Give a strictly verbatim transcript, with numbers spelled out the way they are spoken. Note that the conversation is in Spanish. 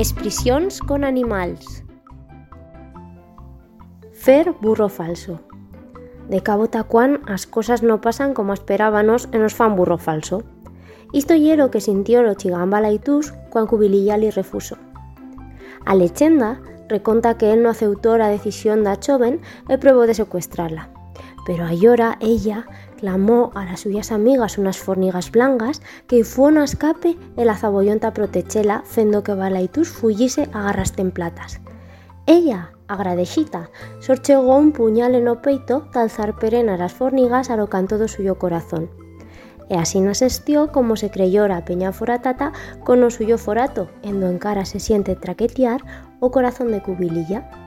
Expressions con animals. Fer burro falso. De cabo ta cuan as cosas no pasan como esperábanos e nos fan burro falso. Isto ye lo que sintió lo chigamba laitús cuan cubililla li refuso. A lechenda reconta que él no aceutó la decisión da choven e probó de secuestrarla. Pero ayora ella clamó a las suyas amigas unas fornigas blancas que fuó no escape e la zabollonta protechela fendo que Balaitús fuyise a garras templatas. Ella, agradecita, sorchegó un puñal en o peito talzar perena las fornigas a lo canto do suyo corazón. E así nasestió como se creyora peña foratata con o suyo forato, endo en cara se siente traquetear o corazón de cubililla.